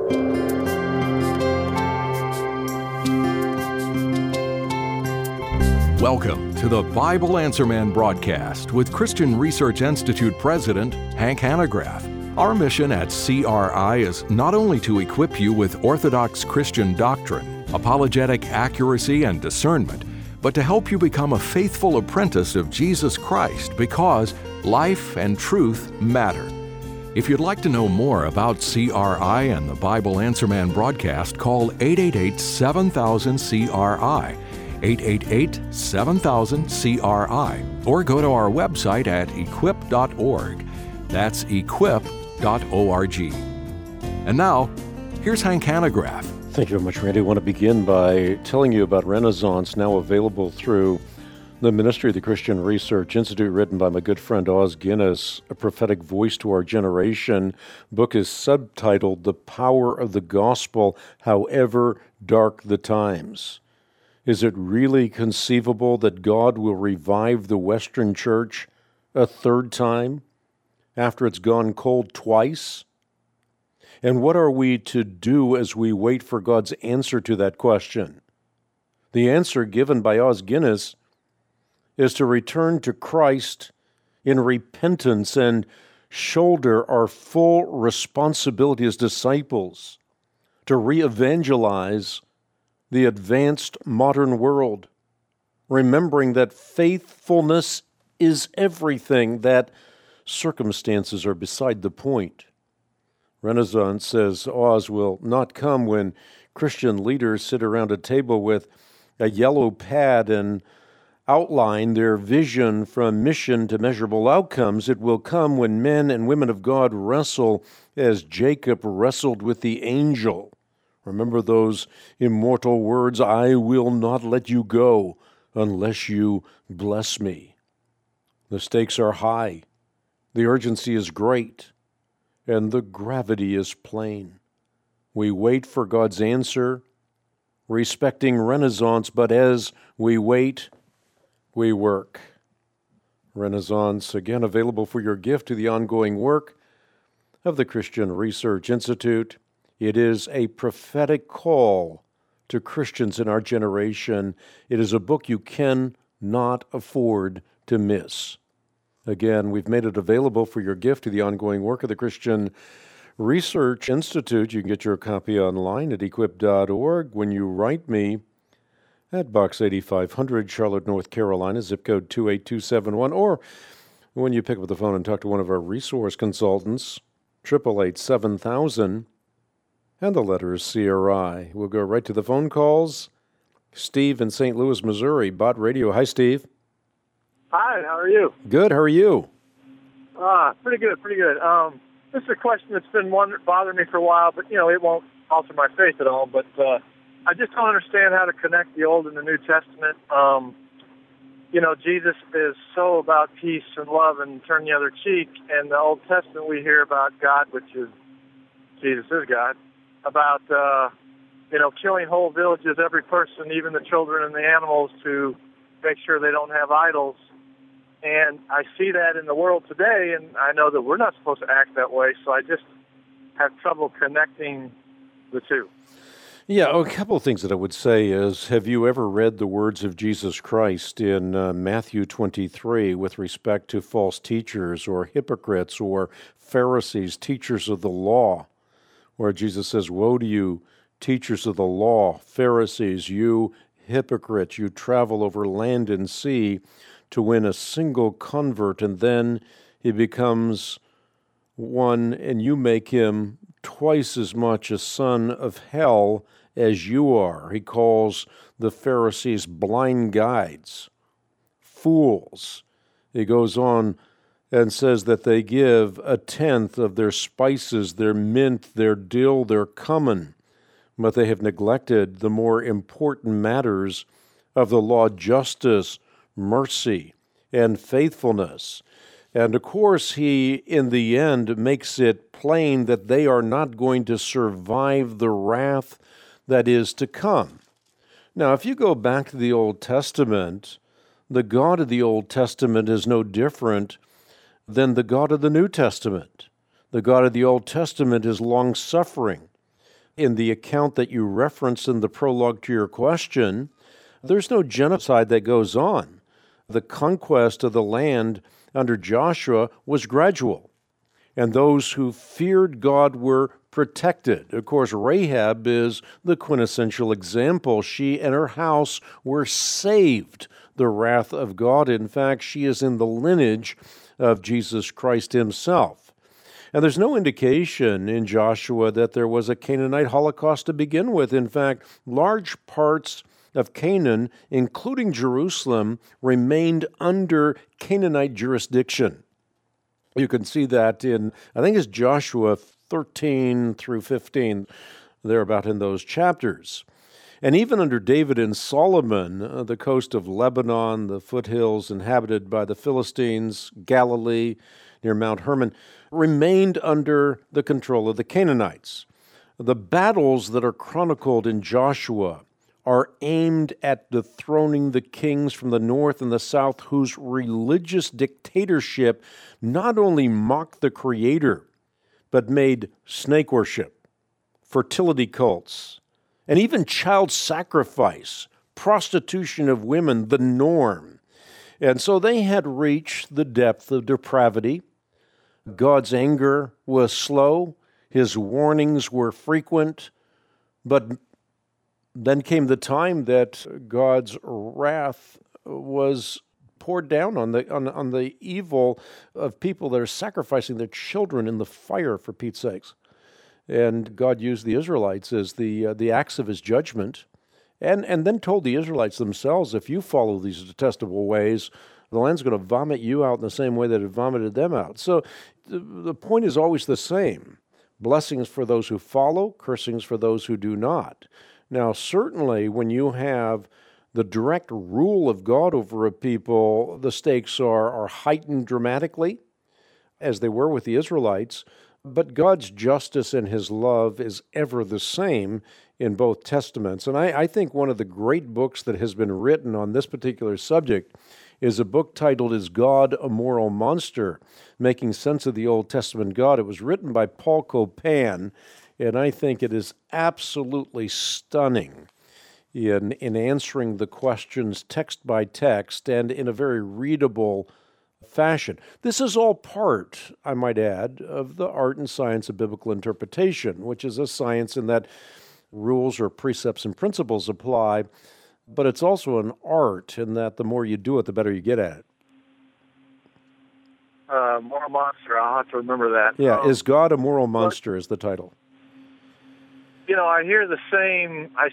Welcome to the Bible Answer Man broadcast with Christian Research Institute President Hank Hanegraaff. Our mission at CRI is not only to equip you with orthodox Christian doctrine, apologetic accuracy, and discernment, but to help you become a faithful apprentice of Jesus Christ because life and truth matter. If you'd like to know more about CRI and the Bible Answer Man broadcast, call 888-7000-CRI. 888-7000-CRI, or go to our website at equip.org. That's equip.org. And now, here's Hank Hanegraaff. Thank you very much, Randy. I want to begin by telling you about Renaissance, now available through the Ministry of the Christian Research Institute, written by my good friend Os Guinness, a prophetic voice to our generation. The book is subtitled The Power of the Gospel, However Dark the Times. Is it really conceivable that God will revive the Western Church a third time after it's gone cold twice? And what are we to do as we wait for God's answer to that question? The answer given by Os Guinness is to return to Christ in repentance and shoulder our full responsibility as disciples to re-evangelize the advanced modern world, remembering that faithfulness is everything, that circumstances are beside the point. Renaissance, says Oz, will not come when Christian leaders sit around a table with a yellow pad and outline their vision from mission to measurable outcomes. It will come when men and women of God wrestle as Jacob wrestled with the angel. Remember those immortal words, I will not let you go unless you bless me. The stakes are high, the urgency is great, and the gravity is plain. We wait for God's answer, respecting Renaissance, but as we wait, we work. Renaissance, again, available for your gift to the ongoing work of the Christian Research Institute. It is a prophetic call to Christians in our generation. It is a book you cannot afford to miss. Again, we've made it available for your gift to the ongoing work of the Christian Research Institute. You can get your copy online at equip.org. When you write me at Box 8500, Charlotte, North Carolina, zip code 28271, or when you pick up the phone and talk to one of our resource consultants, 888-7000, and the letter is CRI. We'll go right to the phone calls. Steve in St. Louis, Missouri, Bot Radio. Hi, Steve. Hi, how are you? Good, how are you? Pretty good. This is a question that's been bothering me for a while, but, it won't alter my faith at all. But I just don't understand how to connect the Old and the New Testament. Jesus is so about peace and love and turn the other cheek. And the Old Testament we hear about God, which is, Jesus is God, about, killing whole villages, every person, even the children and the animals, to make sure they don't have idols. And I see that in the world today, and I know that we're not supposed to act that way, so I just have trouble connecting the two. Yeah, a couple of things that I would say is, have you ever read the words of Jesus Christ in Matthew 23 with respect to false teachers or hypocrites or Pharisees, teachers of the law, where Jesus says, woe to you, teachers of the law, Pharisees, you hypocrites, you travel over land and sea to win a single convert, and then he becomes one, and you make him twice as much a son of hell as you are. He calls the Pharisees blind guides, fools. He goes on and says that they give a tenth of their spices, their mint, their dill, their cumin, but they have neglected the more important matters of the law, justice, mercy, and faithfulness. And of course, he, in the end, makes it plain that they are not going to survive the wrath that is to come. Now, if you go back to the Old Testament, the God of the Old Testament is no different than the God of the New Testament. The God of the Old Testament is long-suffering in the account that you referenced in the prologue to your question, there's no genocide that goes on. The conquest of the land under Joshua was gradual, and those who feared God were protected. Of course, Rahab is the quintessential example. She and her house were saved the wrath of God. In fact, she is in the lineage of Jesus Christ himself. And there's no indication in Joshua that there was a Canaanite holocaust to begin with. In fact, large parts of Canaan, including Jerusalem, remained under Canaanite jurisdiction. You can see that in, I think it's Joshua 13 through 15, thereabout in those chapters. And even under David and Solomon, the coast of Lebanon, the foothills inhabited by the Philistines, Galilee, near Mount Hermon, remained under the control of the Canaanites. The battles that are chronicled in Joshua are aimed at dethroning the kings from the north and the south whose religious dictatorship not only mocked the Creator, but made snake worship, fertility cults, and even child sacrifice, prostitution of women, the norm. And so they had reached the depth of depravity. God's anger was slow, his warnings were frequent, but then came the time that God's wrath was poured down on the evil of people that are sacrificing their children in the fire, for Pete's sakes. And God used the Israelites as the acts of his judgment, and then told the Israelites themselves, if you follow these detestable ways, the land's going to vomit you out in the same way that it vomited them out. So the point is always the same. Blessings for those who follow, cursings for those who do not. Now, certainly when you have the direct rule of God over a people, the stakes are heightened dramatically, as they were with the Israelites, but God's justice and his love is ever the same in both testaments. And I think one of the great books that has been written on this particular subject is a book titled, Is God a Moral Monster? Making Sense of the Old Testament God. It was written by Paul Copan, and I think it is absolutely stunning in answering the questions text by text and in a very readable fashion. This is all part, I might add, of the art and science of biblical interpretation, which is a science in that rules or precepts and principles apply, but it's also an art in that the more you do it, the better you get at it. Moral monster, I'll have to remember that. Yeah, Is God a Moral Monster is the title. I hear the same, I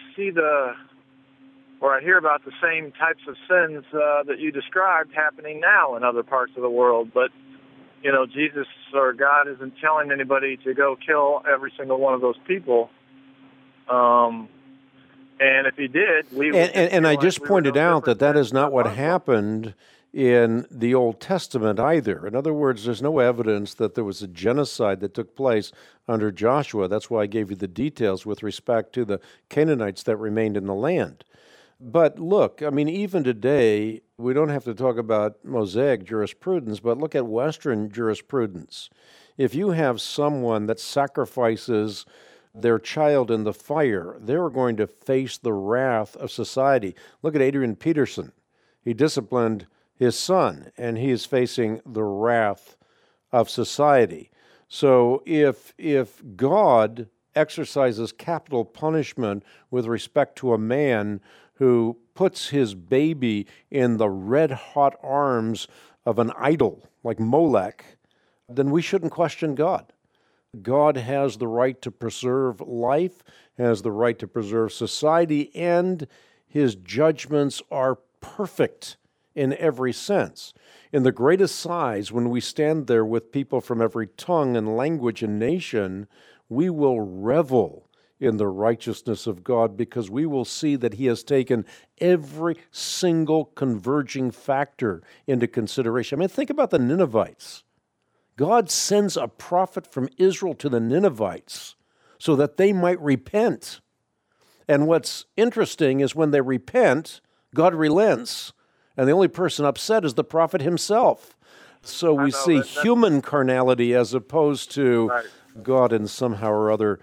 hear about the same types of sins that you described happening now in other parts of the world. But, Jesus or God isn't telling anybody to go kill every single one of those people. And if he did, we would... And I just pointed out that is not what happened in the Old Testament either. In other words, there's no evidence that there was a genocide that took place under Joshua. That's why I gave you the details with respect to the Canaanites that remained in the land. But look, even today, we don't have to talk about Mosaic jurisprudence, but look at Western jurisprudence. If you have someone that sacrifices their child in the fire, they're going to face the wrath of society. Look at Adrian Peterson. He disciplined his son, and he is facing the wrath of society. So if God exercises capital punishment with respect to a man who puts his baby in the red-hot arms of an idol like Molech, then we shouldn't question God. God has the right to preserve life, has the right to preserve society, and his judgments are perfect in every sense. In the greatest size, when we stand there with people from every tongue and language and nation, we will revel in the righteousness of God because we will see that he has taken every single converging factor into consideration. Think about the Ninevites. God sends a prophet from Israel to the Ninevites so that they might repent. And what's interesting is when they repent, God relents. And the only person upset is the prophet himself. So we see human carnality as opposed to God in somehow or other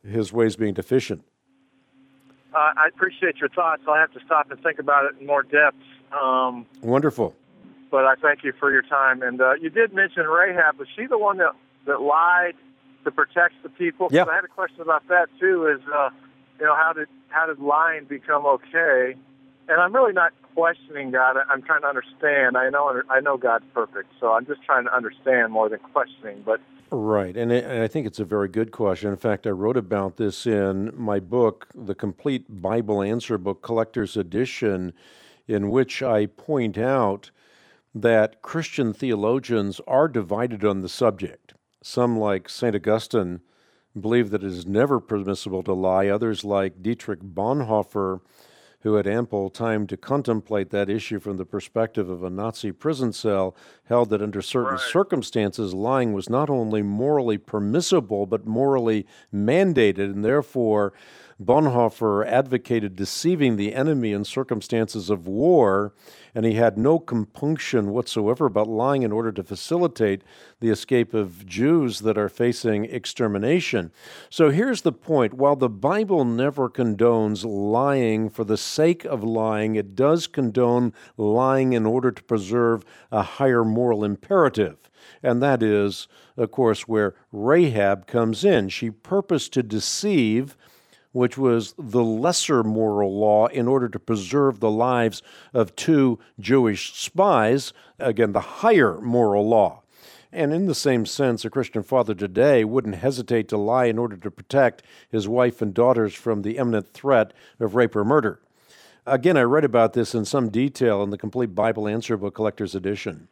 his ways being deficient. I appreciate your thoughts. I'll have to stop and think about it in more depth. Wonderful. But I thank you for your time. And you did mention Rahab. Was she the one that lied to protect the people? Yeah. I had a question about that too. Is how did lying become okay? And I'm really not questioning God. I'm trying to understand. I know God's perfect, so I'm just trying to understand more than questioning. But right, and I think it's a very good question. In fact, I wrote about this in my book, The Complete Bible Answer Book, Collector's Edition, in which I point out that Christian theologians are divided on the subject. Some, like St. Augustine, believe that it is never permissible to lie. Others, like Dietrich Bonhoeffer, who had ample time to contemplate that issue from the perspective of a Nazi prison cell, held that under certain circumstances, lying was not only morally permissible, but morally mandated, and therefore Bonhoeffer advocated deceiving the enemy in circumstances of war, and he had no compunction whatsoever about lying in order to facilitate the escape of Jews that are facing extermination. So here's the point. While the Bible never condones lying for the sake of lying, it does condone lying in order to preserve a higher moral imperative. And that is, of course, where Rahab comes in. She purposed to deceive, which was the lesser moral law, in order to preserve the lives of two Jewish spies, again, the higher moral law. And in the same sense, a Christian father today wouldn't hesitate to lie in order to protect his wife and daughters from the imminent threat of rape or murder. Again, I read about this in some detail in the Complete Bible Answer Book, Collector's Edition.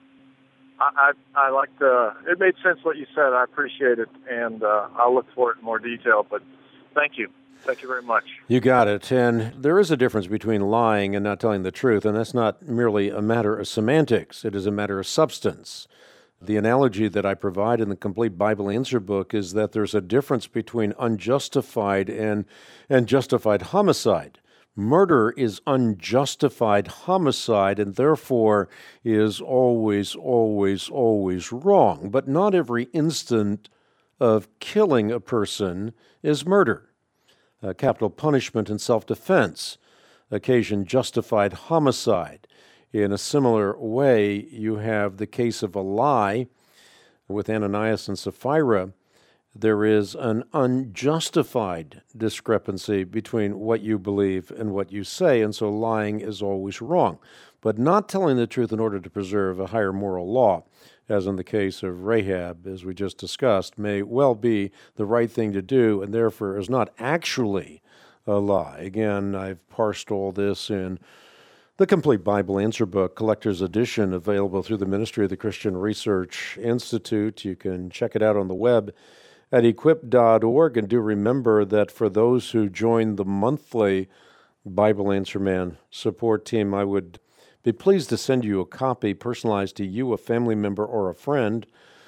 I like it made sense what you said. I appreciate it, and I'll look for it in more detail, but thank you. Thank you very much. You got it. And there is a difference between lying and not telling the truth, and that's not merely a matter of semantics. It is a matter of substance. The analogy that I provide in the Complete Bible Answer Book is that there's a difference between unjustified and justified homicide. Murder is unjustified homicide and therefore is always, always, always wrong. But not every instant of killing a person is murder. Capital punishment and self-defense occasion justified homicide. In a similar way, you have the case of a lie with Ananias and Sapphira. There is an unjustified discrepancy between what you believe and what you say, and so lying is always wrong. But not telling the truth in order to preserve a higher moral law, as in the case of Rahab, as we just discussed, may well be the right thing to do, and therefore is not actually a lie. Again, I've parsed all this in the Complete Bible Answer Book, Collector's Edition, available through the Ministry of the Christian Research Institute. You can check it out on the web at equip.org, and do remember that for those who join the monthly Bible Answer Man support team, I would be pleased to send you a copy personalized to you, a family member, or a friend.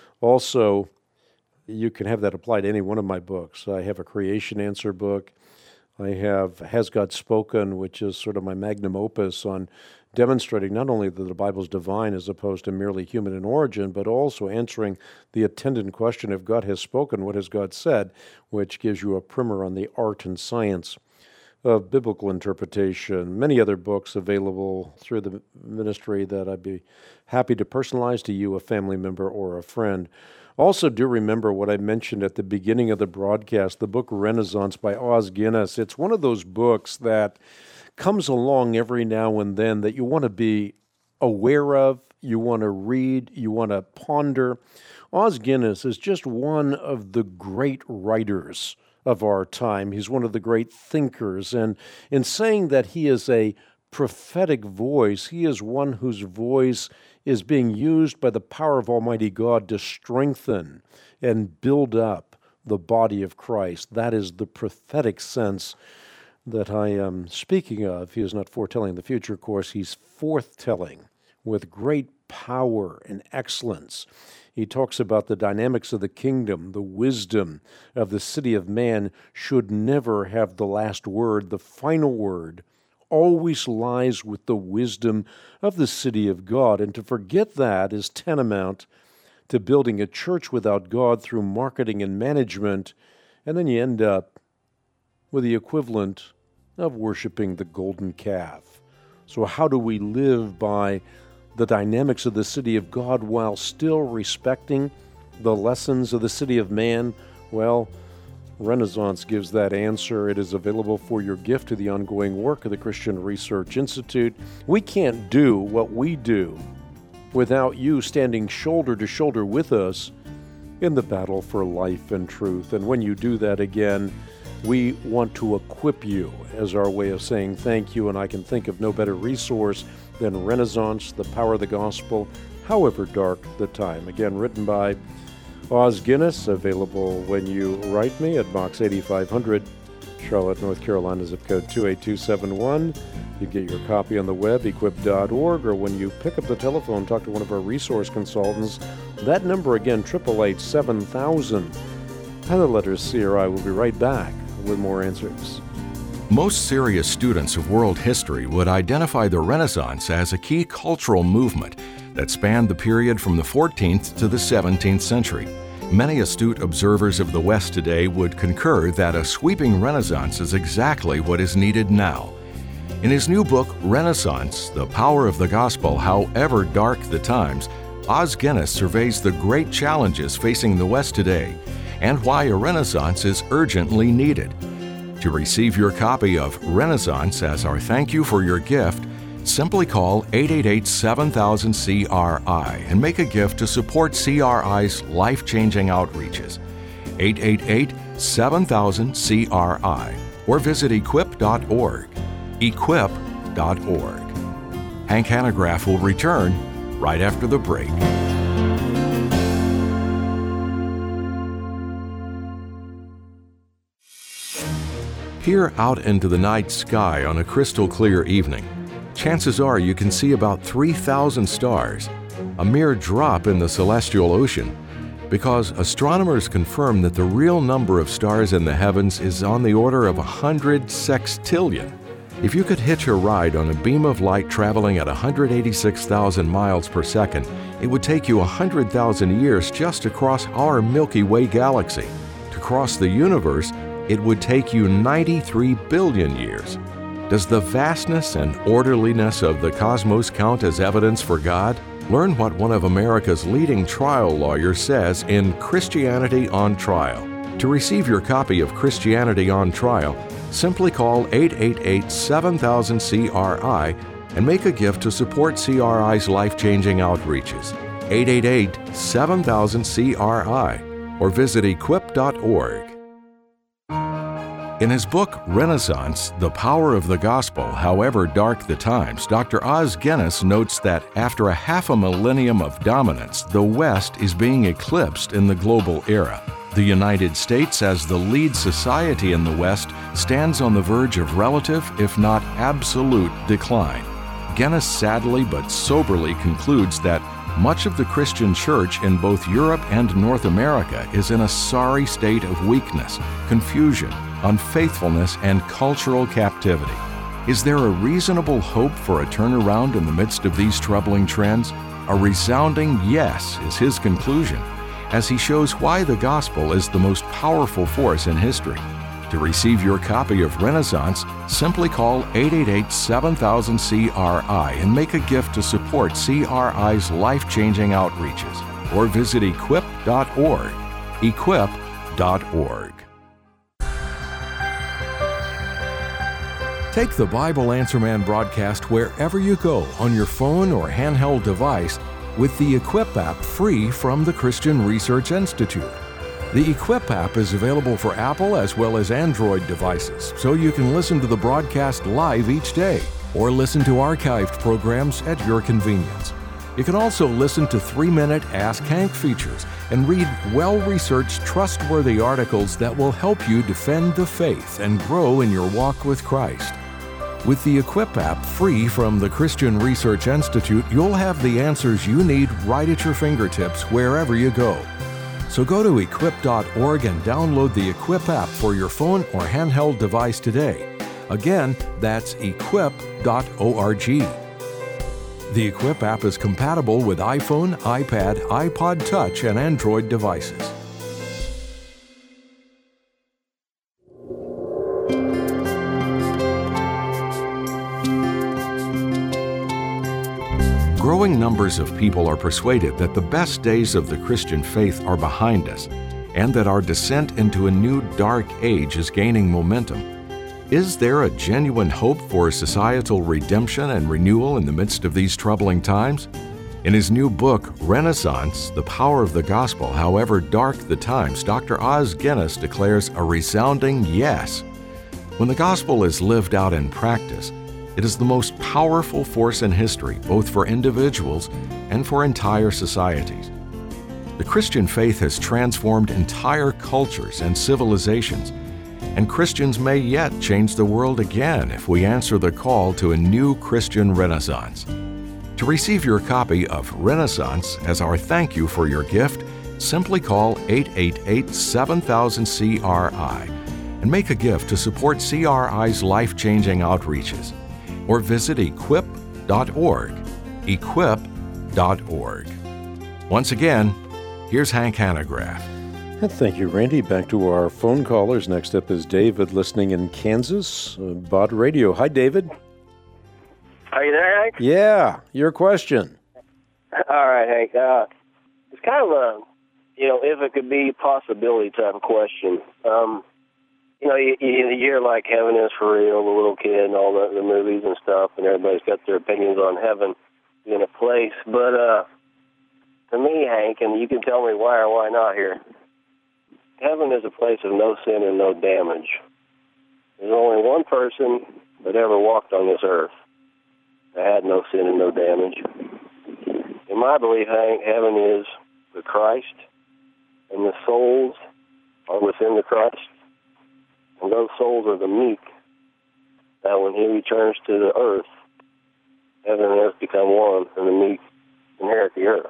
Also, you can have that applied to any one of my books. I have a Creation Answer book. I have Has God Spoken, which is sort of my magnum opus on demonstrating not only that the Bible is divine as opposed to merely human in origin, but also answering the attendant question, if God has spoken, what has God said, which gives you a primer on the art and science of biblical interpretation. Many other books available through the ministry that I'd be happy to personalize to you, a family member or a friend. Also, do remember what I mentioned at the beginning of the broadcast, the book Renaissance by Os Guinness. It's one of those books that comes along every now and then that you want to be aware of, you want to read, you want to ponder. Os Guinness is just one of the great writers of our time. He's one of the great thinkers. And in saying that he is a prophetic voice, he is one whose voice is being used by the power of Almighty God to strengthen and build up the body of Christ. That is the prophetic sense that I am speaking of. He is not foretelling the future, of course. He's forthtelling with great power and excellence. He talks about the dynamics of the kingdom, the wisdom of the city of man should never have the last word. The final word always lies with the wisdom of the city of God. And to forget that is tantamount to building a church without God through marketing and management And then you end up with the equivalent of worshiping the golden calf. So how do we live by the dynamics of the city of God while still respecting the lessons of the city of man? Well, Renaissance gives that answer. It is available for your gift to the ongoing work of the Christian Research Institute. We can't do what we do without you standing shoulder to shoulder with us in the battle for life and truth. And when you do that again, we want to equip you as our way of saying thank you, and I can think of no better resource than Renaissance, the Power of the Gospel, however dark the time. Again, written by Os Guinness, available when you write me at Box 8500, Charlotte, North Carolina, zip code 28271. You get your copy on the web, equip.org, or when you pick up the telephone, talk to one of our resource consultants. That number again, 888-7000. And the letters CRI. Will be right back with more answers. Most serious students of world history would identify the Renaissance as a key cultural movement that spanned the period from the 14th to the 17th century. Many astute observers of the West today would concur that a sweeping Renaissance is exactly what is needed now. In his new book, Renaissance, The Power of the Gospel, However Dark the Times, Os Guinness surveys the great challenges facing the West today and why a Renaissance is urgently needed. To receive your copy of Renaissance as our thank you for your gift, simply call 888-7000-CRI and make a gift to support CRI's life-changing outreaches. 888-7000-CRI or visit equip.org. Equip.org. Hank Hanegraaff will return right after the break. Peer out into the night sky on a crystal clear evening. Chances are you can see about 3,000 stars, a mere drop in the celestial ocean, because astronomers confirm that the real number of stars in the heavens is on the order of 100 sextillion. If you could hitch a ride on a beam of light traveling at 186,000 miles per second, it would take you 100,000 years just to cross our Milky Way galaxy. To cross the universe, it would take you 93 billion years. Does the vastness and orderliness of the cosmos count as evidence for God? Learn what one of America's leading trial lawyers says in Christianity on Trial. To receive your copy of Christianity on Trial, simply call 888-7000-CRI and make a gift to support CRI's life-changing outreaches. 888-7000-CRI or visit equip.org. In his book, Renaissance, The Power of the Gospel, However Dark the Times, Dr. Os Guinness notes that after a half a millennium of dominance, the West is being eclipsed in the global era. The United States, as the lead society in the West, stands on the verge of relative, if not absolute, decline. Guinness sadly but soberly concludes that much of the Christian church in both Europe and North America is in a sorry state of weakness, confusion, unfaithfulness, and cultural captivity. Is there a reasonable hope for a turnaround in the midst of these troubling trends? A resounding yes is his conclusion, as he shows why the gospel is the most powerful force in history. To receive your copy of Renaissance, simply call 888-7000-CRI and make a gift to support CRI's life-changing outreaches, or visit equip.org. Equip.org. Take the Bible Answer Man broadcast wherever you go on your phone or handheld device with the Equip app, free from the Christian Research Institute. The Equip app is available for Apple as well as Android devices, so you can listen to the broadcast live each day or listen to archived programs at your convenience. You can also listen to 3-minute Ask Hank features and read well-researched, trustworthy articles that will help you defend the faith and grow in your walk with Christ. With the Equip app, free from the Christian Research Institute, you'll have the answers you need right at your fingertips wherever you go. So go to equip.org and download the Equip app for your phone or handheld device today. Again, that's equip.org. The Equip app is compatible with iPhone, iPad, iPod Touch, and Android devices. Growing numbers of people are persuaded that the best days of the Christian faith are behind us and that our descent into a new dark age is gaining momentum. Is there a genuine hope for societal redemption and renewal in the midst of these troubling times? In his new book, Renaissance, The Power of the Gospel, However Dark the Times, Dr. Os Guinness declares a resounding yes. When the gospel is lived out in practice, it is the most powerful force in history, both for individuals and for entire societies. The Christian faith has transformed entire cultures and civilizations, and Christians may yet change the world again if we answer the call to a new Christian Renaissance. To receive your copy of Renaissance as our thank you for your gift, simply call 888-7000-CRI and make a gift to support CRI's life-changing outreaches. Or visit equip.org, equip.org. Once again, here's Hank Hanegraaff. Thank you, Randy. Back to our phone callers. Next up is David, listening in Kansas, Bod Radio. Hi, David. Are you there, Hank? Yeah, your question. All right, Hank. It's kind of a, if it could be a possibility type of question. You hear like heaven is for real, the little kid and all the movies and stuff, and everybody's got their opinions on heaven being a place. But to me, Hank, and you can tell me why or why not here, heaven is a place of no sin and no damage. There's only one person that ever walked on this earth that had no sin and no damage. In my belief, Hank, heaven is the Christ, and the souls are within the Christ. And those souls are the meek, that when he returns to the earth, heaven and earth become one, and the meek inherit the earth.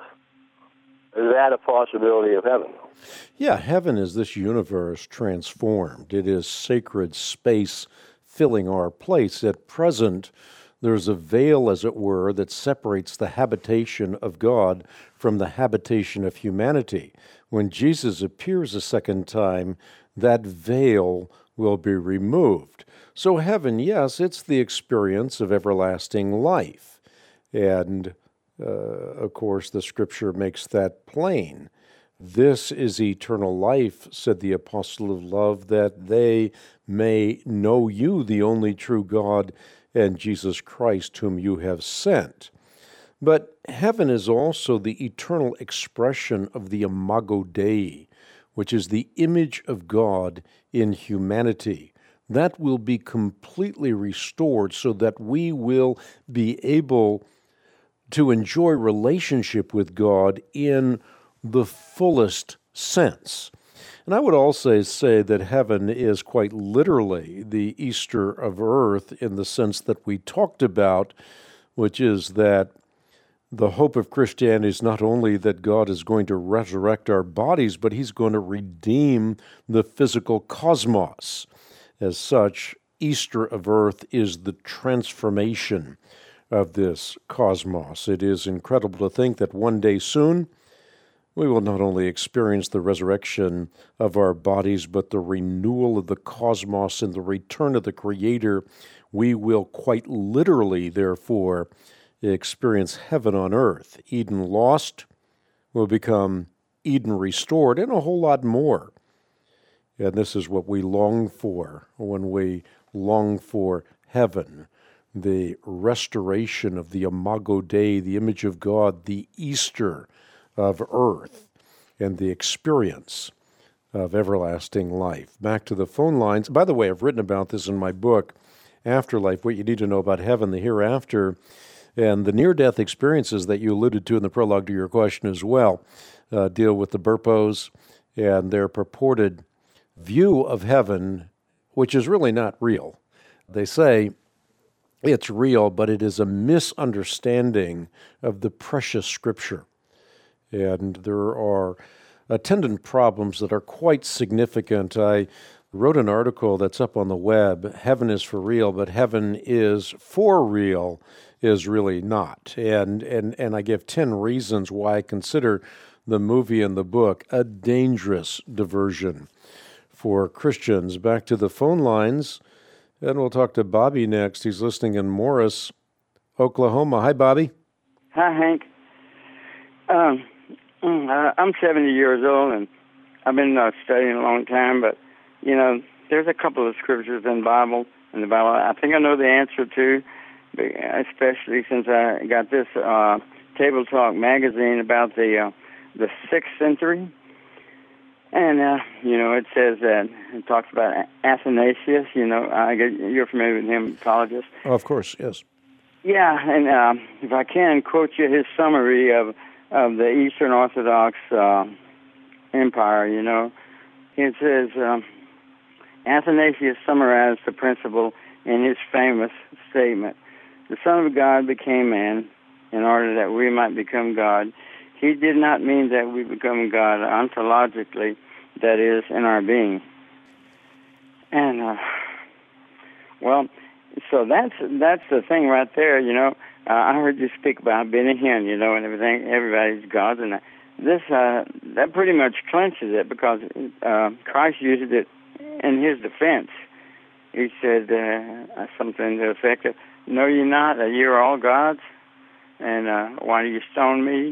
Is that a possibility of heaven? Yeah, heaven is this universe transformed. It is sacred space filling our place. At present, there's a veil, as it were, that separates the habitation of God from the habitation of humanity. When Jesus appears a second time, that veil will be removed. So heaven, yes, it's the experience of everlasting life. And, of course, the Scripture makes that plain. This is eternal life, said the apostle of love, that they may know you, the only true God, and Jesus Christ, whom you have sent. But heaven is also the eternal expression of the Imago Dei, which is the image of God in humanity. That will be completely restored so that we will be able to enjoy relationship with God in the fullest sense. And I would also say that heaven is quite literally the Easter of earth in the sense that we talked about, which is that the hope of Christianity is not only that God is going to resurrect our bodies, but he's going to redeem the physical cosmos. As such, Easter of earth is the transformation of this cosmos. It is incredible to think that one day soon we will not only experience the resurrection of our bodies, but the renewal of the cosmos and the return of the Creator. We will quite literally, therefore, experience heaven on earth. Eden lost will become Eden restored, and a whole lot more. And this is what we long for when we long for heaven, the restoration of the Imago Dei, the image of God, the Easter of earth, and the experience of everlasting life. Back to the phone lines. By the way, I've written about this in my book, Afterlife, What You Need to Know About Heaven, the Hereafter, and the near-death experiences that you alluded to in the prologue to your question as well deal with the Burpos and their purported view of heaven, which is really not real. They say it's real, but it is a misunderstanding of the precious Scripture. And there are attendant problems that are quite significant. I wrote an article that's up on the web, Heaven is for real, but heaven is for real is really not. And I give 10 reasons why I consider the movie and the book a dangerous diversion for Christians. Back to the phone lines, and we'll talk to Bobby next. He's listening in Morris, Oklahoma. Hi, Bobby. Hi, Hank. I'm 70 years old, and I've been studying a long time, but, there's a couple of scriptures in the Bible I think I know the answer to, especially since I got this Table Talk magazine about the 6th century. And, it says that, it talks about Athanasius, you're familiar with him, apologist. Oh, of course, yes. Yeah, and if I can quote you his summary of the Eastern Orthodox empire, it says, Athanasius summarized the principle in his famous statement, "The Son of God became man in order that we might become God. He did not mean that we become God ontologically, that is, in our being." And, so that's the thing right there, I heard you speak about Benny Hinn, and everything, everybody's God, and this, that pretty much clinches it, because Christ used it in his defense. He said something to the effect of, "Know ye not that you're all gods? And why do you stone me?"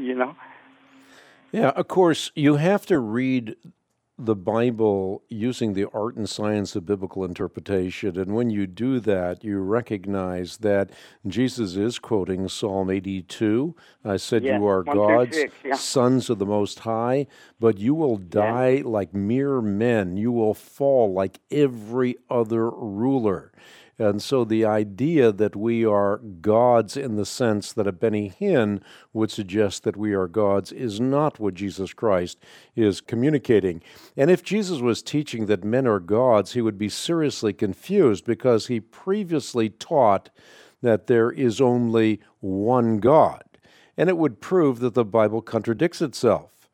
Yeah, of course, you have to read the Bible using the art and science of biblical interpretation. And when you do that, you recognize that Jesus is quoting Psalm 82. I said, "You are gods, sons of the Most High, but you will die like mere men. You will fall like every other ruler." And so the idea that we are gods in the sense that a Benny Hinn would suggest that we are gods is not what Jesus Christ is communicating. And if Jesus was teaching that men are gods, he would be seriously confused, because he previously taught that there is only one God. And it would prove that the Bible contradicts itself.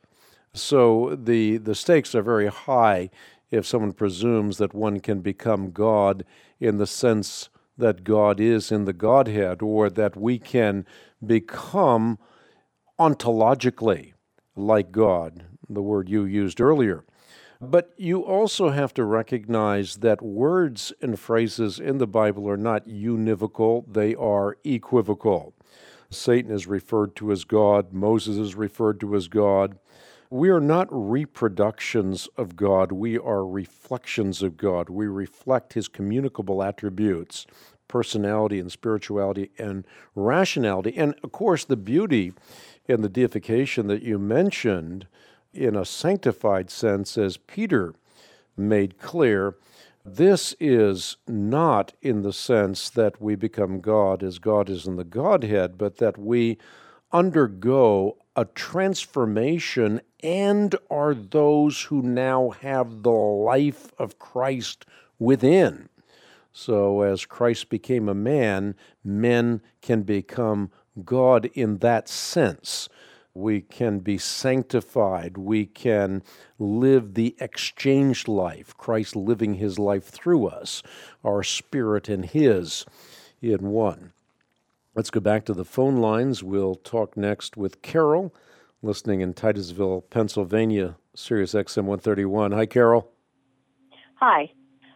So the stakes are very high if someone presumes that one can become God in the sense that God is in the Godhead, or that we can become ontologically like God, the word you used earlier. But you also have to recognize that words and phrases in the Bible are not univocal, they are equivocal. Satan is referred to as God, Moses is referred to as God. We are not reproductions of God, we are reflections of God. We reflect his communicable attributes, personality and spirituality and rationality. And of course, the beauty in the deification that you mentioned in a sanctified sense, as Peter made clear, this is not in the sense that we become God as God is in the Godhead, but that we undergo a transformation and are those who now have the life of Christ within. So as Christ became a man, men can become God in that sense. We can be sanctified. We can live the exchanged life, Christ living his life through us, our spirit and his in one. Let's go back to the phone lines. We'll talk next with Carol, listening in Titusville, Pennsylvania, Sirius XM 131. Hi, Carol. Hi.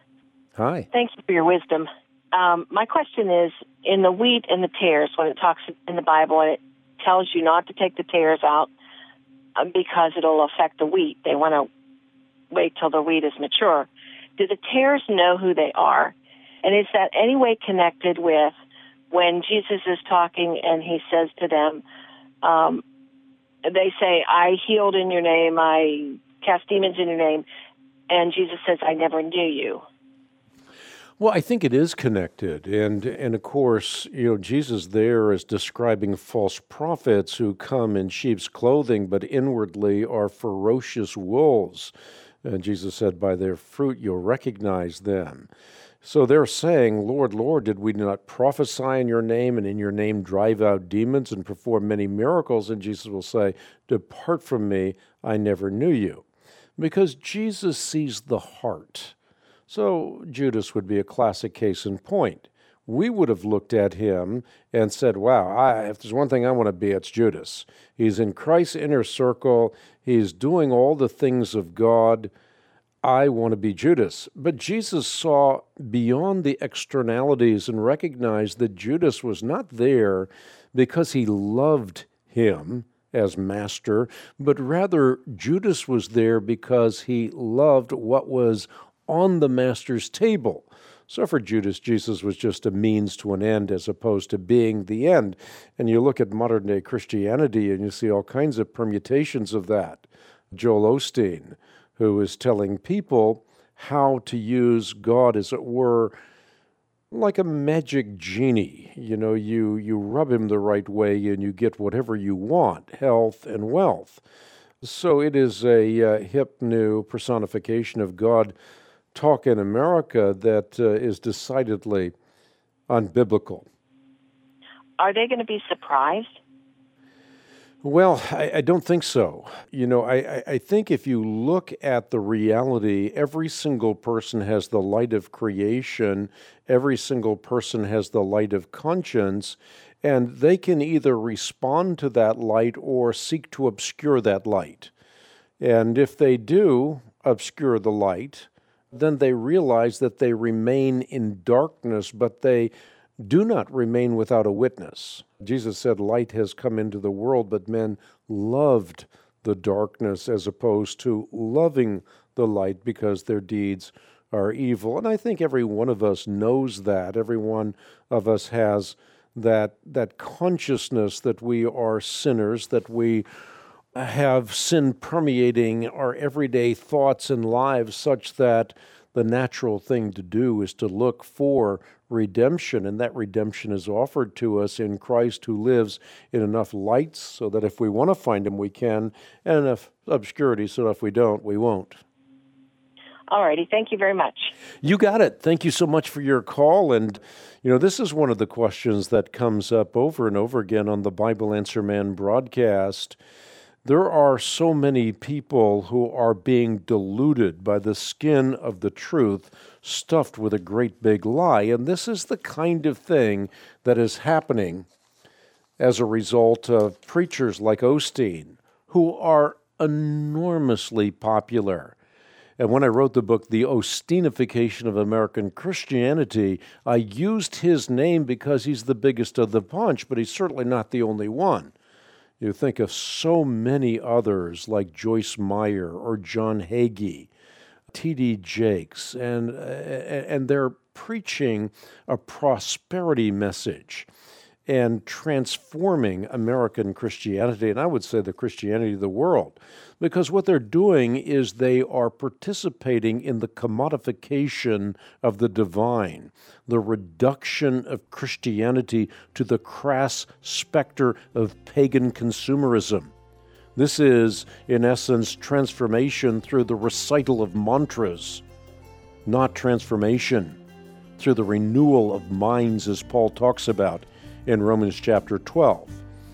Hi. Thank you for your wisdom. My question is, in the wheat and the tares, when it talks in the Bible and it tells you not to take the tares out because it'll affect the wheat, they want to wait till the wheat is mature. Do the tares know who they are? And is that any way connected with when Jesus is talking and he says to them, they say, "I healed in your name, I cast demons in your name," and Jesus says, "I never knew you"? Well, I think it is connected. And of course, Jesus there is describing false prophets who come in sheep's clothing, but inwardly are ferocious wolves. And Jesus said, "By their fruit you'll recognize them." So they're saying, "Lord, Lord, did we not prophesy in your name and in your name drive out demons and perform many miracles?" And Jesus will say, "Depart from me, I never knew you." Because Jesus sees the heart. So Judas would be a classic case in point. We would have looked at him and said, wow, if there's one thing I want to be, it's Judas. He's in Christ's inner circle. He's doing all the things of God. I want to be Judas. But Jesus saw beyond the externalities and recognized that Judas was not there because he loved him as master, but rather Judas was there because he loved what was on the master's table. So for Judas, Jesus was just a means to an end as opposed to being the end. And you look at modern-day Christianity and you see all kinds of permutations of that. Joel Osteen, who is telling people how to use God, as it were, like a magic genie. You rub him the right way and you get whatever you want, health and wealth. So it is a hip new personification of God talk in America that is decidedly unbiblical. Are they going to be surprised? Well, I don't think so. I think if you look at the reality, every single person has the light of creation, every single person has the light of conscience, and they can either respond to that light or seek to obscure that light. And if they do obscure the light, then they realize that they remain in darkness, but they do not remain without a witness. Jesus said, light has come into the world, but men loved the darkness as opposed to loving the light because their deeds are evil. And I think every one of us knows that. Every one of us has that consciousness that we are sinners, that we have sin permeating our everyday thoughts and lives, such that the natural thing to do is to look for redemption, and that redemption is offered to us in Christ, who lives in enough lights so that if we want to find him, we can, and enough obscurity so that if we don't, we won't. All righty. Thank you very much. You got it. Thank you so much for your call. And, this is one of the questions that comes up over and over again on the Bible Answer Man broadcast. There are so many people who are being deluded by the skin of the truth, stuffed with a great big lie. And this is the kind of thing that is happening as a result of preachers like Osteen, who are enormously popular. And when I wrote the book, The Osteenification of American Christianity, I used his name because he's the biggest of the bunch, but he's certainly not the only one. You think of so many others like Joyce Meyer or John Hagee, T.D. Jakes, and they're preaching a prosperity message and transforming American Christianity, and I would say the Christianity of the world, because what they're doing is they are participating in the commodification of the divine, the reduction of Christianity to the crass specter of pagan consumerism. This is, in essence, transformation through the recital of mantras, not transformation through the renewal of minds, as Paul talks about in Romans chapter 12.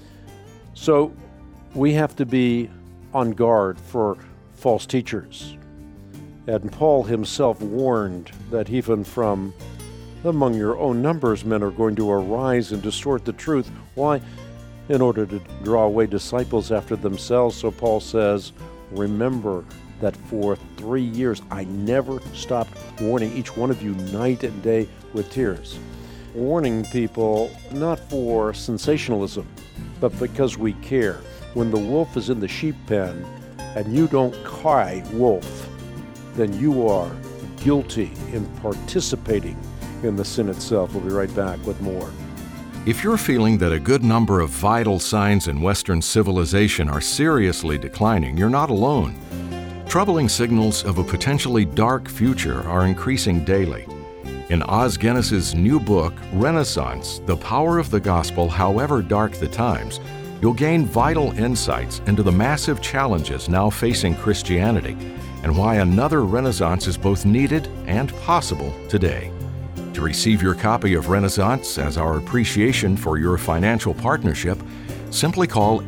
So we have to be on guard for false teachers. And Paul himself warned that even from among your own numbers, men are going to arise and distort the truth. Why? In order to draw away disciples after themselves. So Paul says, remember that for 3 years I never stopped warning each one of you night and day with tears. Warning people not for sensationalism, but because we care. When the wolf is in the sheep pen and you don't cry wolf, then you are guilty in participating in the sin itself. We'll be right back with more. If you're feeling that a good number of vital signs in Western civilization are seriously declining, you're not alone. Troubling signals of a potentially dark future are increasing daily. In Os Guinness's new book, Renaissance, The Power of the Gospel, However Dark the Times, you'll gain vital insights into the massive challenges now facing Christianity and why another Renaissance is both needed and possible today. To receive your copy of Renaissance as our appreciation for your financial partnership, simply call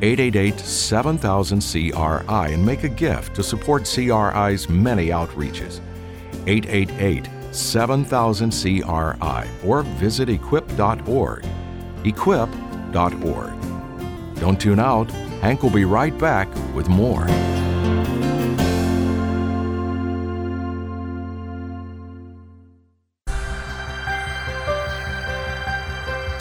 888-7000-CRI and make a gift to support CRI's many outreaches. 888-7000-CRI or visit equip.org. Equip.org. Don't tune out. Hank will be right back with more.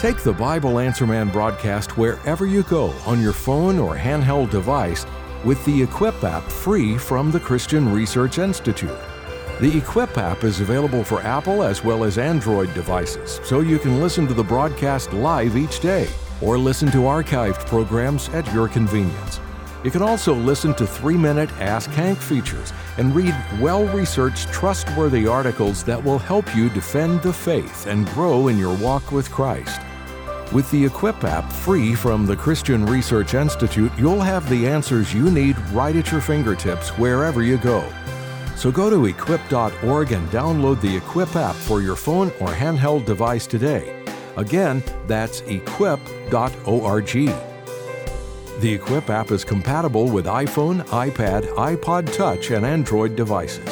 Take the Bible Answer Man broadcast wherever you go on your phone or handheld device with the Equip app free from the Christian Research Institute. The Equip app is available for Apple as well as Android devices, so you can listen to the broadcast live each day or listen to archived programs at your convenience. You can also listen to 3-minute Ask Hank features and read well-researched, trustworthy articles that will help you defend the faith and grow in your walk with Christ. With the Equip app free from the Christian Research Institute, you'll have the answers you need right at your fingertips wherever you go. So go to equip.org and download the Equip app for your phone or handheld device today. Again, that's equip.org. The Equip app is compatible with iPhone, iPad, iPod Touch, and Android devices.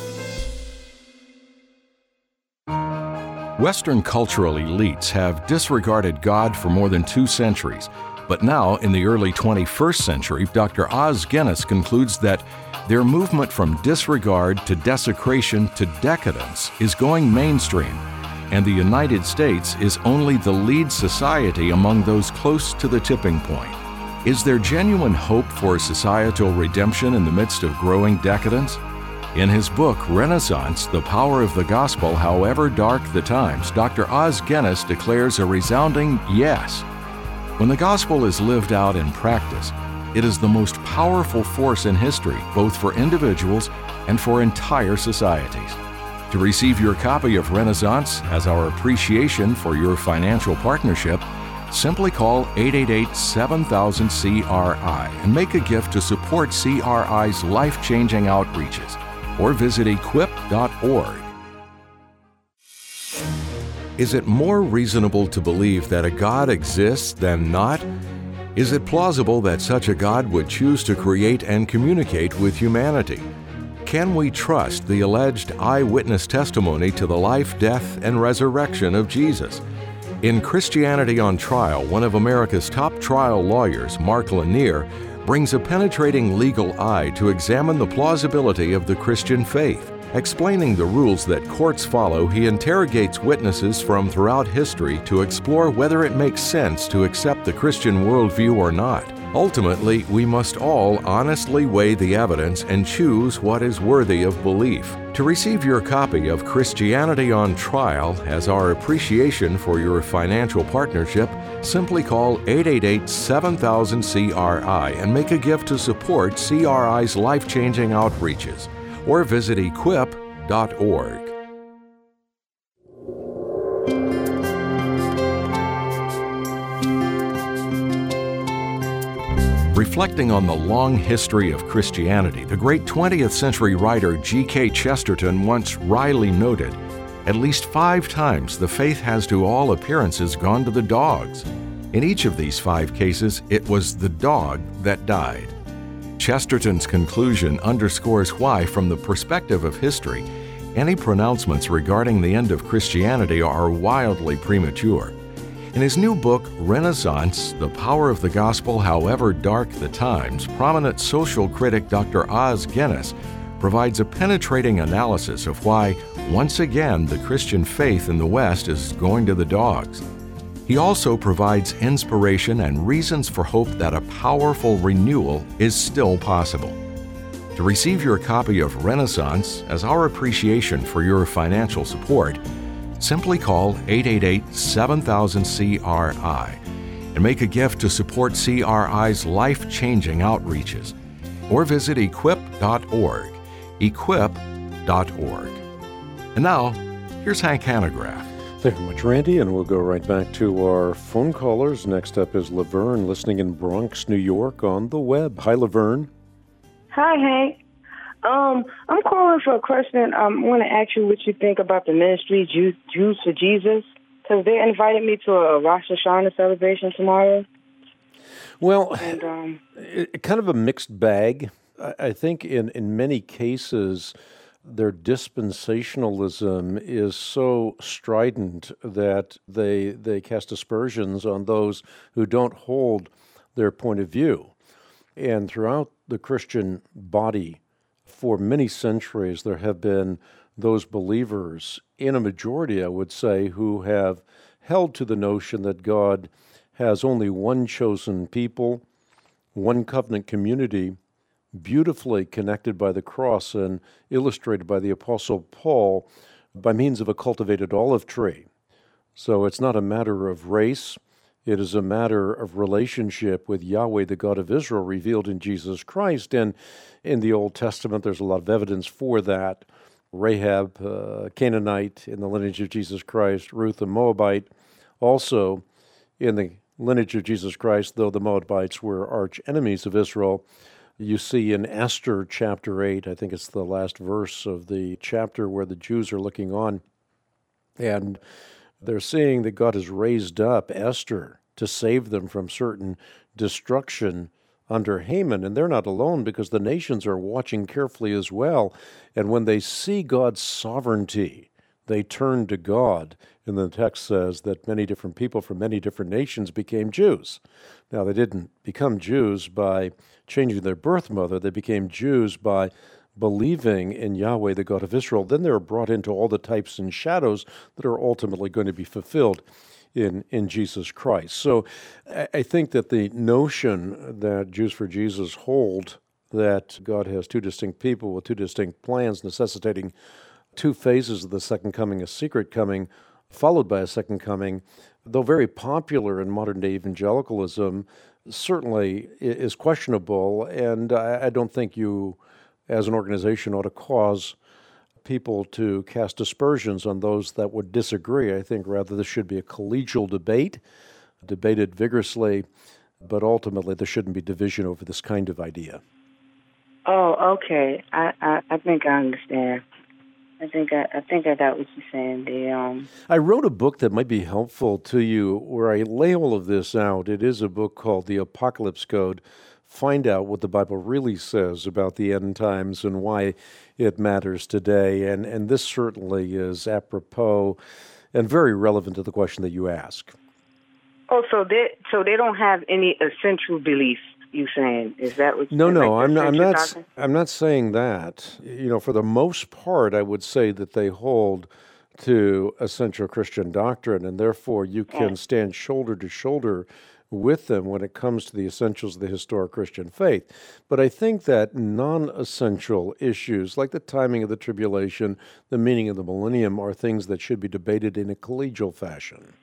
Western cultural elites have disregarded God for more than 2 centuries, but now, in the early 21st century, Dr. Os Guinness concludes that their movement from disregard to desecration to decadence is going mainstream, and the United States is only the lead society among those close to the tipping point. Is there genuine hope for societal redemption in the midst of growing decadence? In his book, Renaissance, The Power of the Gospel, However Dark the Times, Dr. Os Guinness declares a resounding yes. When the gospel is lived out in practice, it is the most powerful force in history, both for individuals and for entire societies. To receive your copy of Renaissance as our appreciation for your financial partnership, simply call 888-7000-CRI and make a gift to support CRI's life-changing outreaches, or visit equip.org. Is it more reasonable to believe that a God exists than not? Is it plausible that such a God would choose to create and communicate with humanity? Can we trust the alleged eyewitness testimony to the life, death, and resurrection of Jesus? In Christianity on Trial, one of America's top trial lawyers, Mark Lanier, brings a penetrating legal eye to examine the plausibility of the Christian faith. Explaining the rules that courts follow, he interrogates witnesses from throughout history to explore whether it makes sense to accept the Christian worldview or not. Ultimately, we must all honestly weigh the evidence and choose what is worthy of belief. To receive your copy of Christianity on Trial as our appreciation for your financial partnership, simply call 888-7000-CRI and make a gift to support CRI's life-changing outreaches, or visit equip.org. Reflecting on the long history of Christianity, the great 20th century writer G.K. Chesterton once wryly noted, "At least 5 times the faith has to all appearances gone to the dogs. In each of these 5 cases, it was the dog that died." Chesterton's conclusion underscores why, from the perspective of history, any pronouncements regarding the end of Christianity are wildly premature. In his new book, Renaissance, The Power of the Gospel, However Dark the Times, prominent social critic Dr. Os Guinness provides a penetrating analysis of why, once again, the Christian faith in the West is going to the dogs. He also provides inspiration and reasons for hope that a powerful renewal is still possible. To receive your copy of Renaissance as our appreciation for your financial support, simply call 888-7000-CRI and make a gift to support CRI's life-changing outreaches, or visit equip.org, equip.org. And now, here's Hank Hanegraaff. Thank you very much, Randy, and we'll go right back to our phone callers. Next up is Laverne, listening in Bronx, New York, on the web. Hi, Laverne. Hi, Hank. I'm calling for a question. I want to ask you what you think about the ministry, Jews for Jesus, because they invited me to a Rosh Hashanah celebration tomorrow. Well, kind of a mixed bag. I think in many cases, their dispensationalism is so strident that they cast aspersions on those who don't hold their point of view. And throughout the Christian body, for many centuries, there have been those believers, in a majority, I would say, who have held to the notion that God has only one chosen people, one covenant community, beautifully connected by the cross and illustrated by the Apostle Paul by means of a cultivated olive tree. So it's not a matter of race. It is a matter of relationship with Yahweh, the God of Israel, revealed in Jesus Christ. And in the Old Testament, there's a lot of evidence for that. Rahab, Canaanite, in the lineage of Jesus Christ. Ruth, a Moabite, also in the lineage of Jesus Christ, though the Moabites were arch enemies of Israel. You see in Esther chapter 8, I think it's the last verse of the chapter where the Jews are looking on, and they're seeing that God has raised up Esther to save them from certain destruction under Haman. And they're not alone, because the nations are watching carefully as well. And when they see God's sovereignty, they turn to God. And the text says that many different people from many different nations became Jews. Now, they didn't become Jews by changing their birth mother. They became Jews by believing in Yahweh, the God of Israel. Then they were brought into all the types and shadows that are ultimately going to be fulfilled in Jesus Christ. So I think that the notion that Jews for Jesus hold that God has two distinct people with two distinct plans, necessitating two phases of the second coming, a secret coming, followed by a second coming, though very popular in modern-day evangelicalism, certainly is questionable, and I don't think you, as an organization, ought to cause people to cast aspersions on those that would disagree. I think rather this should be a collegial debate, debated vigorously, but ultimately there shouldn't be division over this kind of idea. Oh, okay. I think I understand. I think I got what you're saying. I wrote a book that might be helpful to you where I lay all of this out. It is a book called The Apocalypse Code. Find out what the Bible really says about the end times and why it matters today. And this certainly is apropos and very relevant to the question that you ask. Oh, so they don't have any essential beliefs, you saying? Is that what? No, I'm not saying that. You know, for the most part, I would say that they hold to essential Christian doctrine, and therefore you can stand shoulder to shoulder with them when it comes to the essentials of the historic Christian faith. But I think that non-essential issues like the timing of the tribulation, the meaning of the millennium, are things that should be debated in a collegial fashion.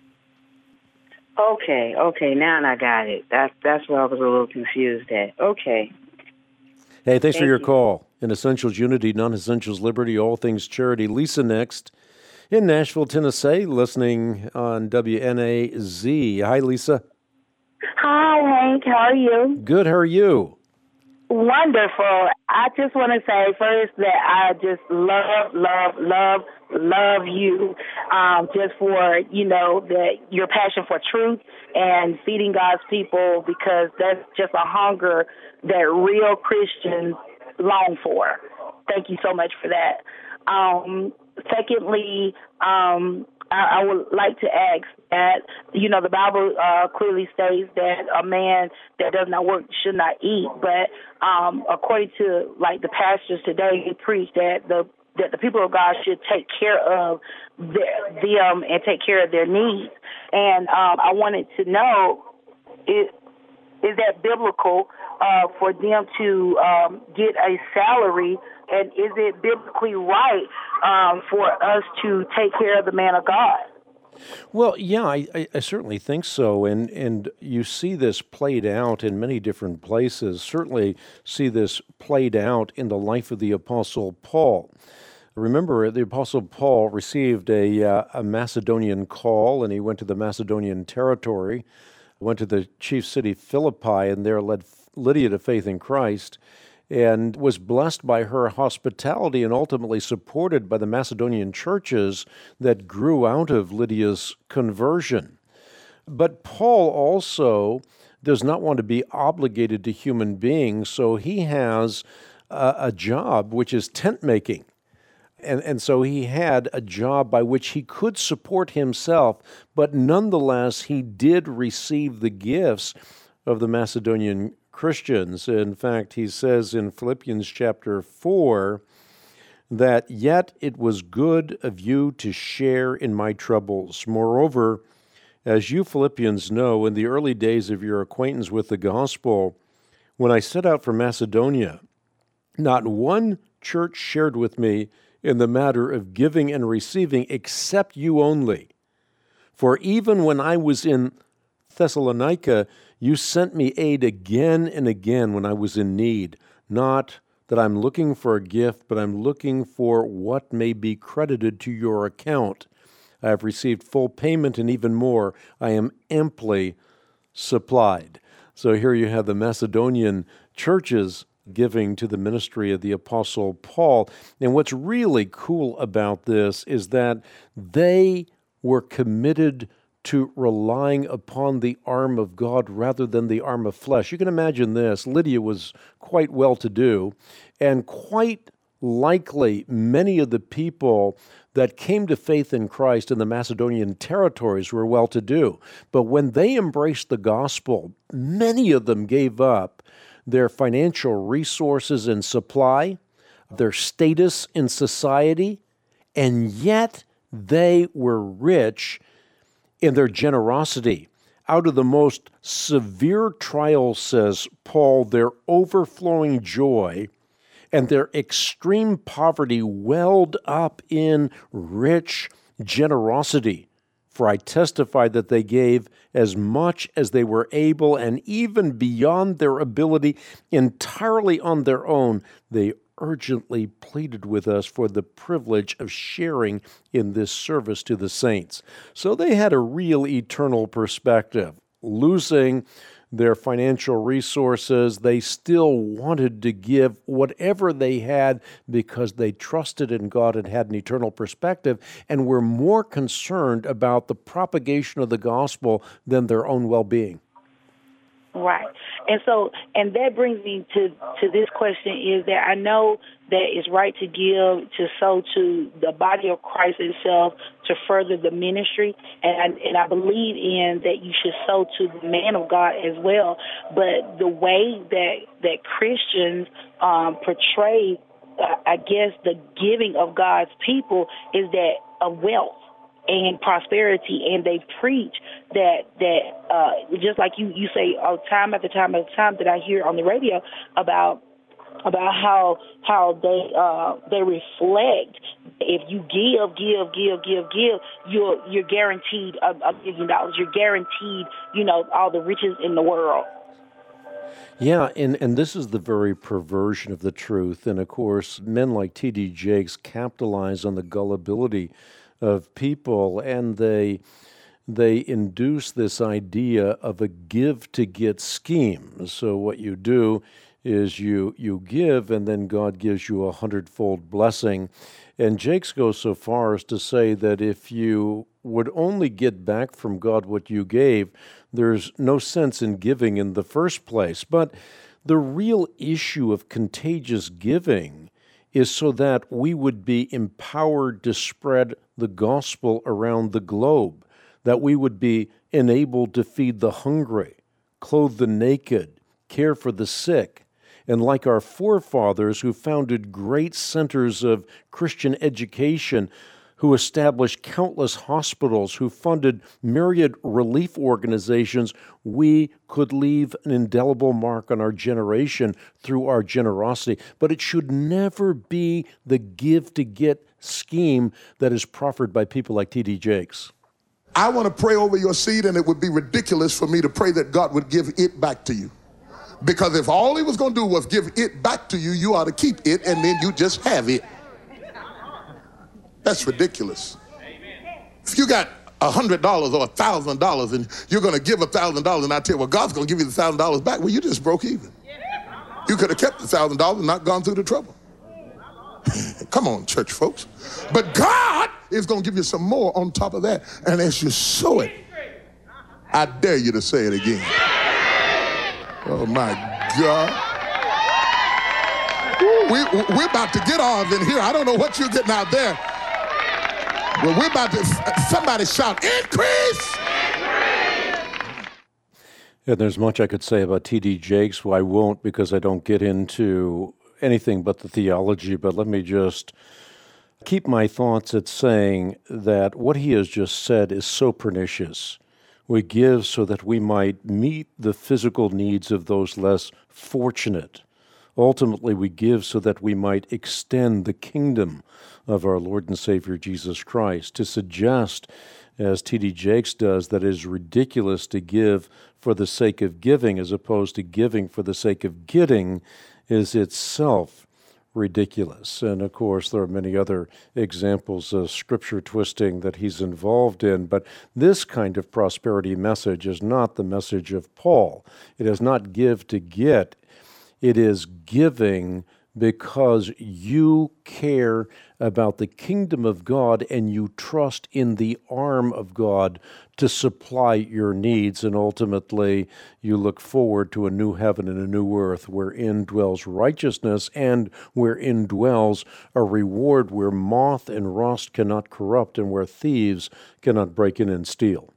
Okay, now I got it. That's where I was a little confused at. Okay. Hey, thanks for your call. In Essentials Unity, Non-Essentials Liberty, All Things Charity. Lisa next in Nashville, Tennessee, listening on WNAZ. Hi, Lisa. Hi, Hank. How are you? Good. How are you? Wonderful. I just want to say first that I just love you, just for, your passion for truth and feeding God's people, because that's just a hunger that real Christians long for. Thank you so much for that. Secondly, I would like to ask that, the Bible clearly states that a man that does not work should not eat. But according to, the pastors today, who preach that the people of God should take care of them and take care of their needs. And I wanted to know, is that biblical for them to get a salary? And is it biblically right for us to take care of the man of God? Well, yeah, I certainly think so. And you see this played out in many different places. Certainly see this played out in the life of the Apostle Paul. Remember, the Apostle Paul received a Macedonian call, and he went to the Macedonian territory, went to the chief city Philippi, and there led Lydia to faith in Christ, and was blessed by her hospitality and ultimately supported by the Macedonian churches that grew out of Lydia's conversion. But Paul also does not want to be obligated to human beings, so he has a job which is tent making. And so he had a job by which he could support himself, but nonetheless he did receive the gifts of the Macedonian Christians. In fact, he says in Philippians chapter 4 that yet it was good of you to share in my troubles. Moreover, as you Philippians know, in the early days of your acquaintance with the gospel, when I set out for Macedonia, not one church shared with me in the matter of giving and receiving except you only. For even when I was in Thessalonica, you sent me aid again and again when I was in need. Not that I'm looking for a gift, but I'm looking for what may be credited to your account. I have received full payment, and even more, I am amply supplied. So here you have the Macedonian churches giving to the ministry of the Apostle Paul. And what's really cool about this is that they were committed to relying upon the arm of God rather than the arm of flesh. You can imagine this. Lydia was quite well-to-do, and quite likely many of the people that came to faith in Christ in the Macedonian territories were well-to-do. But when they embraced the gospel, many of them gave up their financial resources and supply, their status in society, and yet they were rich in their generosity. Out of the most severe trials, says Paul, their overflowing joy and their extreme poverty welled up in rich generosity. For I testify that they gave as much as they were able, and even beyond their ability, entirely on their own. They urgently pleaded with us for the privilege of sharing in this service to the saints. So they had a real eternal perspective. Losing their financial resources, they still wanted to give whatever they had because they trusted in God and had an eternal perspective and were more concerned about the propagation of the gospel than their own well-being. Right. And that brings me to this question, is that I know that it's right to give, to sow to the body of Christ itself to further the ministry. And I believe in that you should sow to the man of God as well. But the way that Christians portray, I guess, the giving of God's people is that of wealth and prosperity, and they preach that just like you say time after time that I hear on the radio about how they reflect, if you give, you're guaranteed $1 million. You're guaranteed, all the riches in the world. Yeah, and this is the very perversion of the truth. And of course, men like T.D. Jakes capitalize on the gullibility of people, and they induce this idea of a give-to-get scheme. So what you do is you give, and then God gives you 100-fold blessing. And Jakes goes so far as to say that if you would only get back from God what you gave, there's no sense in giving in the first place. But the real issue of contagious giving is so that we would be empowered to spread the gospel around the globe, that we would be enabled to feed the hungry, clothe the naked, care for the sick, and like our forefathers who founded great centers of Christian education, who established countless hospitals, who funded myriad relief organizations, we could leave an indelible mark on our generation through our generosity. But it should never be the give-to-get scheme that is proffered by people like T.D. Jakes. I want to pray over your seed, and it would be ridiculous for me to pray that God would give it back to you. Because if all he was going to do was give it back to you, you ought to keep it, and then you just have it. That's ridiculous. If you got $100 or $1,000 and you're going to give $1,000, and I tell you, well, God's going to give you the $1,000 back, well, you just broke even. You could have kept the $1,000 and not gone through the trouble. Come on, church folks. But God is going to give you some more on top of that. And as you sow it, I dare you to say it again. Oh, my God. We're about to get ours in here. I don't know what you're getting out there. Well, we're about to, somebody shout, increase! Yeah, there's much I could say about T.D. Jakes, who I won't because I don't get into anything but the theology, but let me just keep my thoughts at saying that what he has just said is so pernicious. We give so that we might meet the physical needs of those less fortunate. Ultimately, we give so that we might extend the kingdom of our Lord and Savior Jesus Christ. To suggest, as T.D. Jakes does, that it is ridiculous to give for the sake of giving as opposed to giving for the sake of getting is itself ridiculous. And of course, there are many other examples of scripture twisting that he's involved in, but this kind of prosperity message is not the message of Paul. It is not give to get. It is giving because you care about the kingdom of God and you trust in the arm of God to supply your needs, and ultimately you look forward to a new heaven and a new earth wherein dwells righteousness and wherein dwells a reward where moth and rust cannot corrupt and where thieves cannot break in and steal.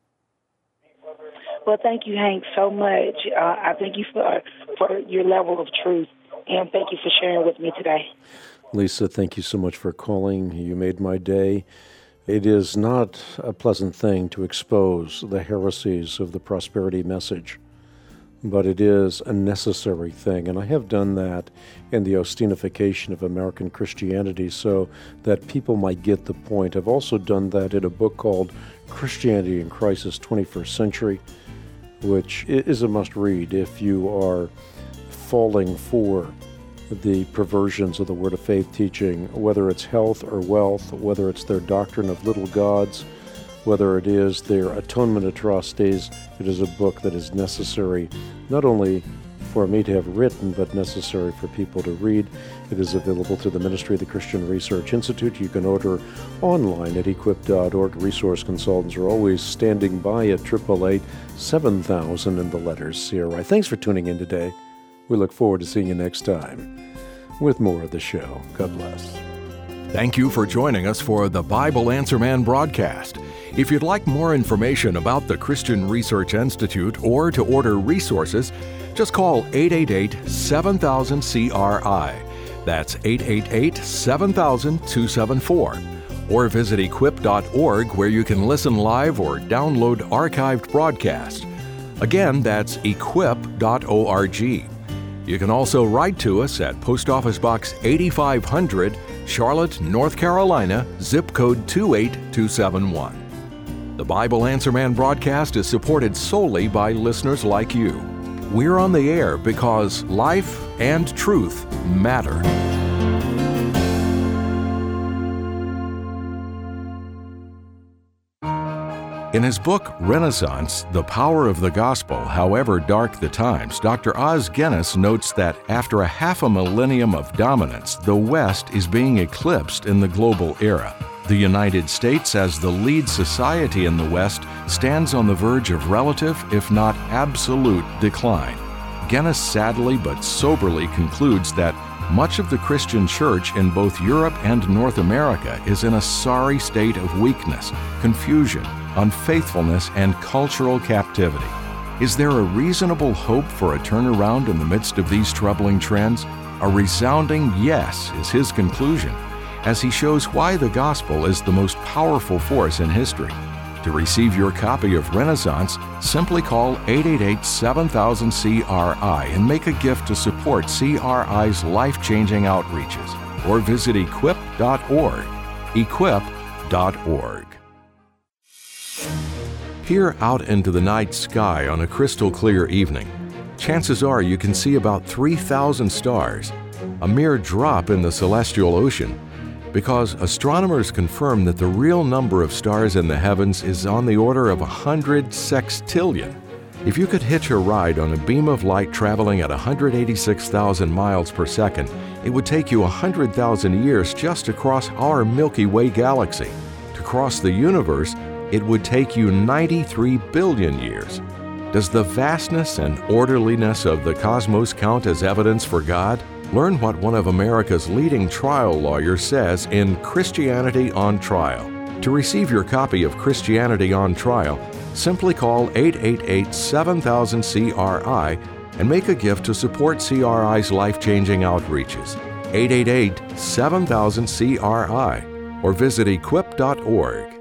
Well, thank you, Hank, so much. I thank you for your level of truth, and thank you for sharing with me today. Lisa, thank you so much for calling. You made my day. It is not a pleasant thing to expose the heresies of the prosperity message, but it is a necessary thing, and I have done that in the Austinification of American Christianity so that people might get the point. I've also done that in a book called Christianity in Crisis, 21st Century, which is a must-read if you are falling for the perversions of the Word of Faith teaching, whether it's health or wealth, whether it's their doctrine of little gods, whether it is their atonement atrocities. It is a book that is necessary not only for me to have written, but necessary for people to read. It is available through the Ministry of the Christian Research Institute. You can order online at equip.org. Resource consultants are always standing by at 888-7000 in the letters CRI. Thanks for tuning in today. We look forward to seeing you next time with more of the show. God bless. Thank you for joining us for the Bible Answer Man broadcast. If you'd like more information about the Christian Research Institute or to order resources, just call 888-7000-CRI. That's 888-7000-274. Or visit equip.org where you can listen live or download archived broadcasts. Again, that's equip.org. You can also write to us at Post Office Box 8500, Charlotte, North Carolina, zip code 28271. The Bible Answer Man broadcast is supported solely by listeners like you. We're on the air because life and truth matter. In his book, Renaissance, The Power of the Gospel, However Dark the Times, Dr. Os Guinness notes that after a half a millennium of dominance, the West is being eclipsed in the global era. The United States, as the lead society in the West, stands on the verge of relative, if not absolute, decline. Guinness sadly but soberly concludes that much of the Christian church in both Europe and North America is in a sorry state of weakness, confusion, unfaithfulness, and cultural captivity. Is there a reasonable hope for a turnaround in the midst of these troubling trends? A resounding yes is his conclusion, as he shows why the gospel is the most powerful force in history. To receive your copy of Renaissance, simply call 888-7000-CRI and make a gift to support CRI's life-changing outreaches, or visit equip.org. Equip.org. Peer out into the night sky on a crystal clear evening. Chances are you can see about 3,000 stars, a mere drop in the celestial ocean, because astronomers confirm that the real number of stars in the heavens is on the order of 100 sextillion. If you could hitch a ride on a beam of light traveling at 186,000 miles per second, it would take you 100,000 years just to cross our Milky Way galaxy. To cross the universe, it would take you 93 billion years. Does the vastness and orderliness of the cosmos count as evidence for God? Learn what one of America's leading trial lawyers says in Christianity on Trial. To receive your copy of Christianity on Trial, simply call 888-7000-CRI and make a gift to support CRI's life-changing outreaches. 888-7000-CRI or visit equip.org.